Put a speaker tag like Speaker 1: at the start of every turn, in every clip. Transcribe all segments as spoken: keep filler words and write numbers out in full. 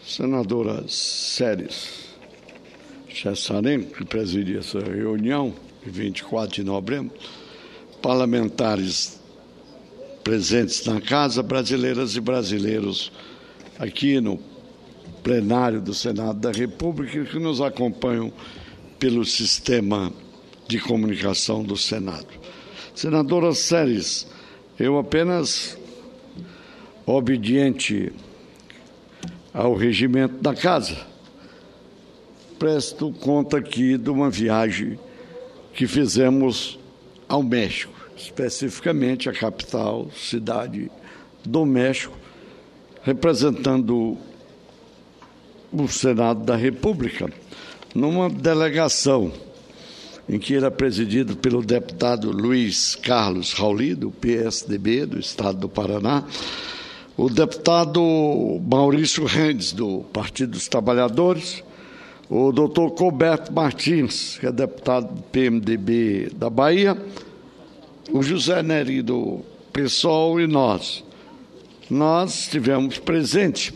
Speaker 1: Senadora Séries Chessarenko, que presidia essa reunião, de vinte e quatro de novembro, parlamentares presentes na Casa, brasileiras e brasileiros aqui no plenário do Senado da República, que nos acompanham pelo sistema de comunicação do Senado. Senadora Séries, eu apenas, obediente ao regimento da Casa, presto conta aqui de uma viagem que fizemos ao México, especificamente a capital, cidade do México, representando o Senado da República, numa delegação em que era presidido pelo deputado Luiz Carlos Rauli, do P S D B, do Estado do Paraná, o deputado Maurício Rendes, do Partido dos Trabalhadores, o doutor Colberto Martins, que é deputado do P M D B da Bahia, o José Neri, do PSOL, e nós. Nós estivemos presentes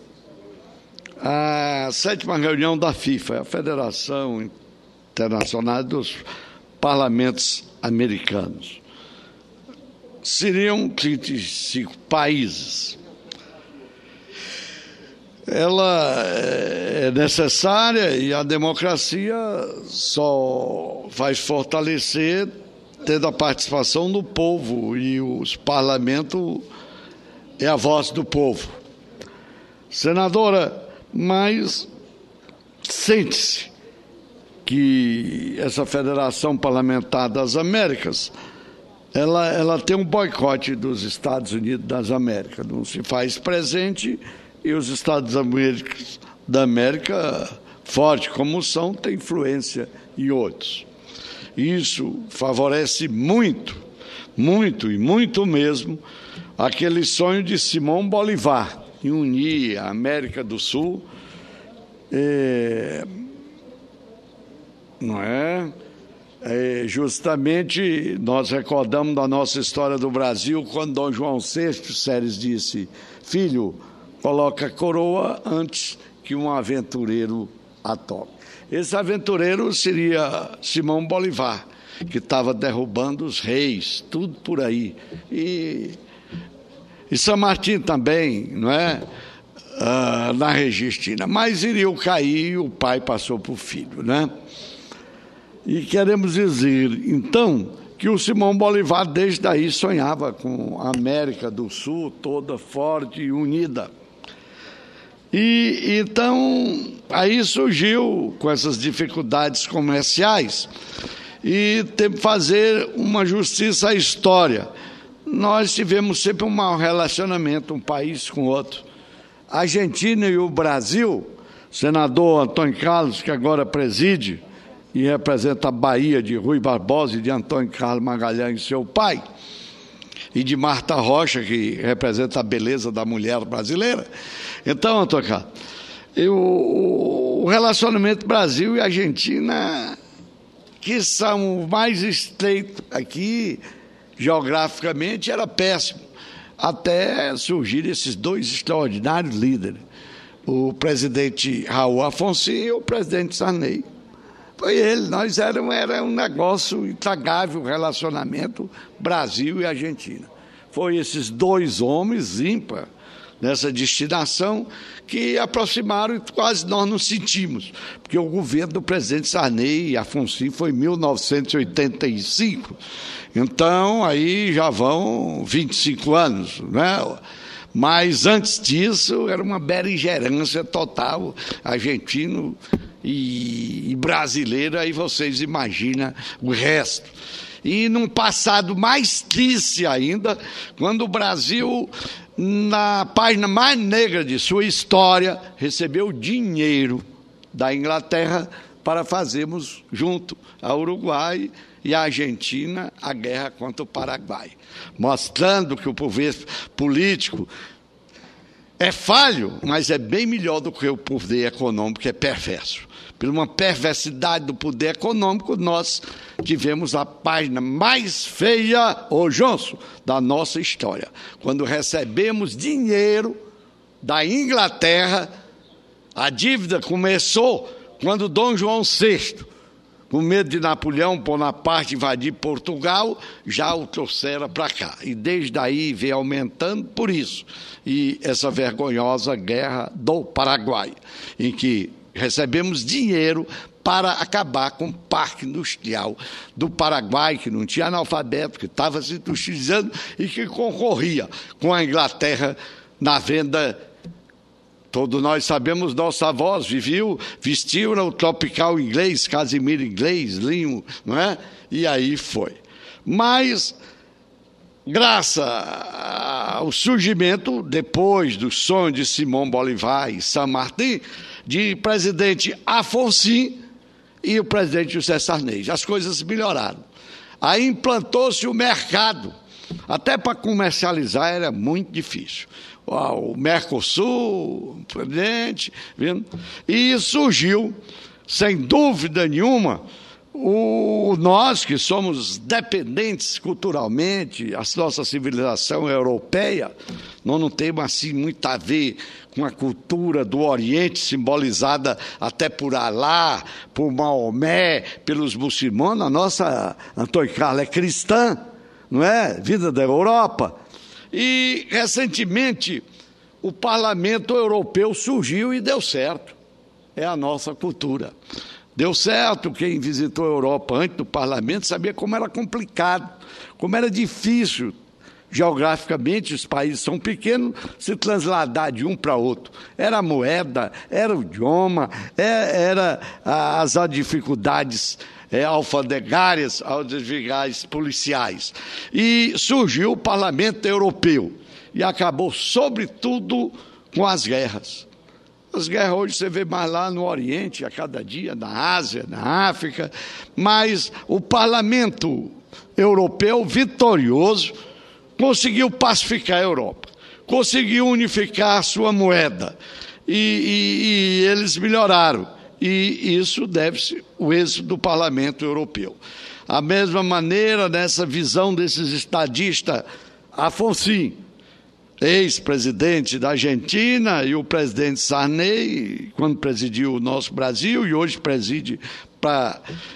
Speaker 1: à sétima reunião da FIFA, a Federação Internacional dos Parlamentos Americanos. Seriam trinta e cinco países. Ela é necessária e a democracia só faz fortalecer tendo a participação do povo, e os parlamentos é a voz do povo. Senadora, mas sente-se que essa Federação Parlamentar das Américas ela, ela tem um boicote dos Estados Unidos das Américas, não se faz presente, e os Estados Unidos da América, forte como são, tem influência em outros. Isso favorece muito, muito e muito mesmo aquele sonho de Simão Bolivar em unir a América do Sul, é, não é? É, justamente nós recordamos da nossa história do Brasil quando Dom João sexto Séries disse: filho, coloca a coroa antes que um aventureiro a toque. Esse aventureiro seria Simão Bolivar, que estava derrubando os reis, tudo por aí. E, e São Martim também, não é? Ah, na Registina. Mas iriam cair e o pai passou para o filho, né? E queremos dizer, então, que o Simão Bolivar, desde aí, sonhava com a América do Sul toda forte e unida. E, então, aí surgiu, com essas dificuldades comerciais, e teve que fazer uma justiça à história. Nós tivemos sempre um mau relacionamento, um país com o outro. A Argentina e o Brasil, o senador Antônio Carlos, que agora preside e representa a Bahia, de Rui Barbosa e de Antônio Carlos Magalhães, seu pai, e de Marta Rocha, que representa a beleza da mulher brasileira. Então, Antônio Carlos, eu, o relacionamento Brasil e Argentina, que são mais estreitos aqui, geograficamente, era péssimo, até surgir esses dois extraordinários líderes, o presidente Raul Afonso e o presidente Sarney. Foi ele, nós éramos, era um negócio intragável, o relacionamento Brasil e Argentina. Foi esses dois homens ímpar nessa destinação que aproximaram e quase nós nos sentimos, porque o governo do presidente Sarney e Afonso foi em mil novecentos e oitenta e cinco, então aí já vão vinte e cinco anos, né? Mas antes disso era uma beligerância total, argentino e, e brasileiro, aí vocês imaginam o resto. E num passado mais triste ainda, quando o Brasil, na página mais negra de sua história, recebeu dinheiro da Inglaterra para fazermos junto ao Uruguai e a Argentina a guerra contra o Paraguai, mostrando que o poder político é falho, mas é bem melhor do que o poder econômico, que é perverso. Por uma perversidade do poder econômico, nós tivemos a página mais feia, ô Johnson, da nossa história, quando recebemos dinheiro da Inglaterra A dívida começou quando Dom João sexto, com medo de Napoleão Bonaparte invadir Portugal, já o trouxera para cá. E desde aí veio aumentando por isso. E essa vergonhosa guerra do Paraguai, em que recebemos dinheiro para acabar com o parque industrial do Paraguai, que não tinha analfabeto, que estava se industrializando e que concorria com a Inglaterra na venda. Todos nós sabemos, nossos avós viviam, vestiam o tropical inglês, casimiro inglês, linho, não é? E aí foi. Mas, graças ao surgimento, depois do sonho de Simão Bolivar e San Martín, de presidente Afonso e o presidente José Sarney, as coisas melhoraram. Aí implantou-se o mercado. Até para comercializar era muito difícil. O Mercosul, presidente, vindo, e surgiu, sem dúvida nenhuma, o, nós que somos dependentes culturalmente, a nossa civilização europeia, nós não temos assim muito a ver com a cultura do Oriente, simbolizada até por Alá, por Maomé, pelos muçulmanos. A nossa, Antônio Carlos, é cristã, não é? Vida da Europa. E, recentemente, o Parlamento Europeu surgiu e deu certo. É a nossa cultura. Deu certo. Quem visitou a Europa antes do Parlamento sabia como era complicado, como era difícil, geograficamente, os países são pequenos, se trasladar de um para outro. Era a moeda, era o idioma, era as dificuldades É, alfandegárias, alfandegárias policiais. E surgiu o Parlamento Europeu e acabou, sobretudo, com as guerras. As guerras hoje você vê mais lá no Oriente, a cada dia, na Ásia, na África, mas o Parlamento Europeu, vitorioso, conseguiu pacificar a Europa, conseguiu unificar a sua moeda e, e, e eles melhoraram. E isso deve-se ao êxito do Parlamento Europeu. A mesma maneira, nessa visão desses estadistas, Afonso, ex-presidente da Argentina, e o presidente Sarney, quando presidiu o nosso Brasil, e hoje preside, para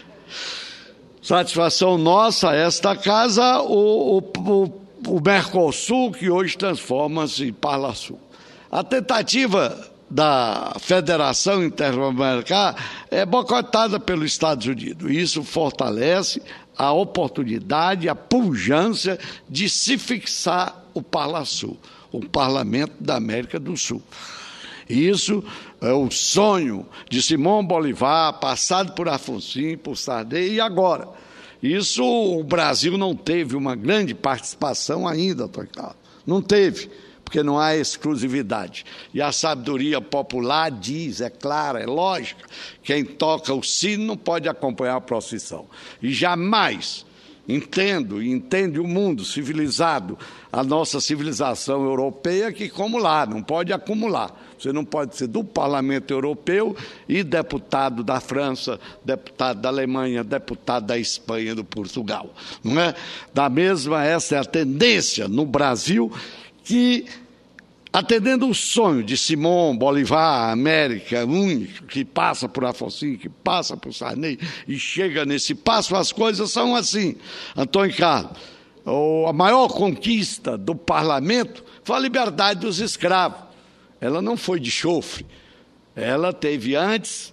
Speaker 1: satisfação nossa, esta casa, o, o, o Mercosul, que hoje transforma-se em Parlasul. A tentativa da Federação Interamericana é boicotada pelos Estados Unidos. Isso fortalece a oportunidade, a pujança de se fixar o Parlasul, o Parlamento da América do Sul. Isso é o sonho de Simão Bolivar, passado por Afonso, por Sarney e agora. Isso o Brasil não teve uma grande participação ainda, não teve. Porque não há exclusividade. E a sabedoria popular diz, é clara, é lógica, quem toca o sino não pode acompanhar a procissão. E jamais, entendo, e entende o mundo civilizado, a nossa civilização europeia, que como lá, não pode acumular. Você não pode ser do Parlamento Europeu e deputado da França, deputado da Alemanha, deputado da Espanha, do Portugal. Não é? Da mesma, essa é a tendência no Brasil, que, atendendo o sonho de Simão Bolivar, América única, que passa por Afonso, que passa por Sarney e chega nesse passo, as coisas são assim. Antônio Carlos, a maior conquista do parlamento foi a liberdade dos escravos. Ela não foi de chofre. Ela teve antes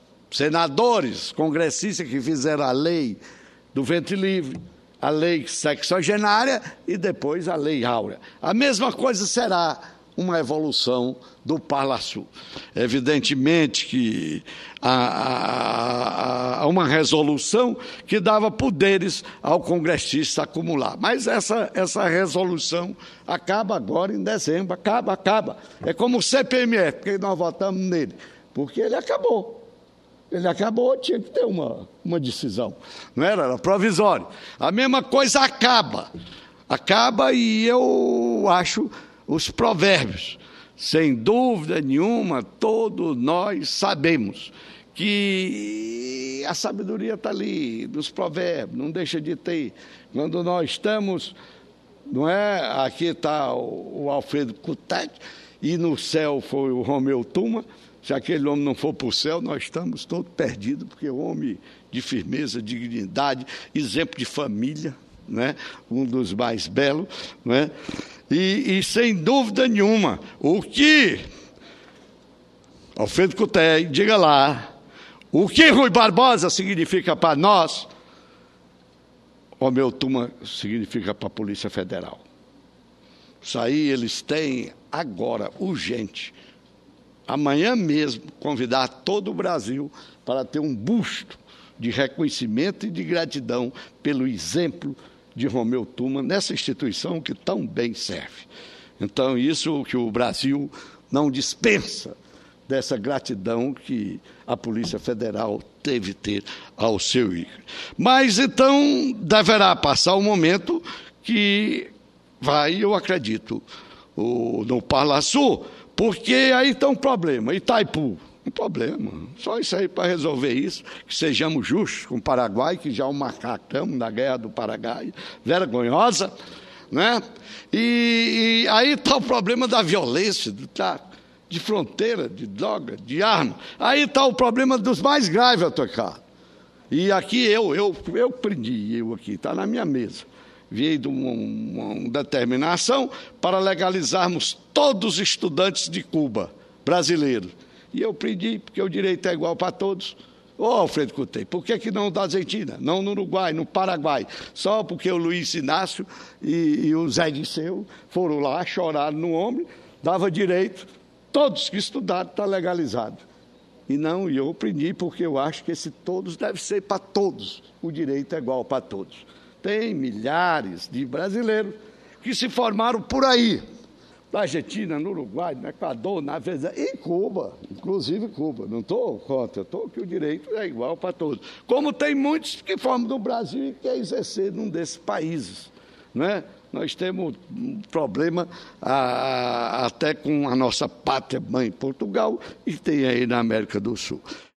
Speaker 1: senadores, congressistas que fizeram a lei do ventre livre, a lei sexagenária e depois a lei áurea. A mesma coisa será uma evolução do Parlasul. Evidentemente que há, há, há uma resolução que dava poderes ao congressista acumular. Mas essa, essa resolução acaba agora em dezembro, acaba, acaba. É como o C P M F, porque nós votamos nele, porque ele acabou. Ele acabou, tinha que ter uma, uma decisão. Não era? Era provisório. A mesma coisa acaba. Acaba e eu acho os provérbios. Sem dúvida nenhuma, todos nós sabemos que a sabedoria está ali, nos provérbios, não deixa de ter. Quando nós estamos, não é? Aqui está o, o Alfredo Cutete, e no céu foi o Romeu Tuma. Se aquele homem não for para o céu, nós estamos todos perdidos, porque é um homem de firmeza, dignidade, exemplo de família, né? Um dos mais belos, né? E, e sem dúvida nenhuma, o que Alfredo Cuté, diga lá, o que Rui Barbosa significa para nós, Romeu Tuma significa para a Polícia Federal. Isso aí eles têm agora, urgente, amanhã mesmo, convidar todo o Brasil para ter um busto de reconhecimento e de gratidão pelo exemplo de Romeu Tuma nessa instituição que tão bem serve. Então, isso que o Brasil não dispensa dessa gratidão que a Polícia Federal teve ter ao seu ícone. Mas, então, deverá passar o momento que vai, eu acredito, o, no Parla Sul, porque aí está um problema. Itaipu, um problema. Só isso aí para resolver isso, que sejamos justos com o Paraguai, que já o macacamos na Guerra do Paraguai, vergonhosa, né? E, e aí está o problema da violência, tá, de fronteira, de droga, de arma. Aí está o problema dos mais graves a tocar. E aqui eu, eu, eu prendi, eu aqui, está na minha mesa. Veio de uma, uma determinação para legalizarmos todos os estudantes de Cuba, brasileiros. E eu pedi, porque o direito é igual para todos. Ô, Alfredo Cuté, por que, que não da Argentina? Não no Uruguai, no Paraguai. Só porque o Luiz Inácio e, e o Zé Disseu foram lá, choraram no ombro, dava direito. Todos que estudaram está legalizado. E não, eu aprendi porque eu acho que esse todos deve ser para todos. O direito é igual para todos. Tem milhares de brasileiros que se formaram por aí. Na Argentina, no Uruguai, no Equador, na Venezuela, em Cuba, inclusive Cuba. Não estou contra, estou que o direito é igual para todos. Como tem muitos que formam do Brasil e querem exercer num desses países, né? Nós temos um problema a, até com a nossa pátria mãe, Portugal, e tem aí na América do Sul.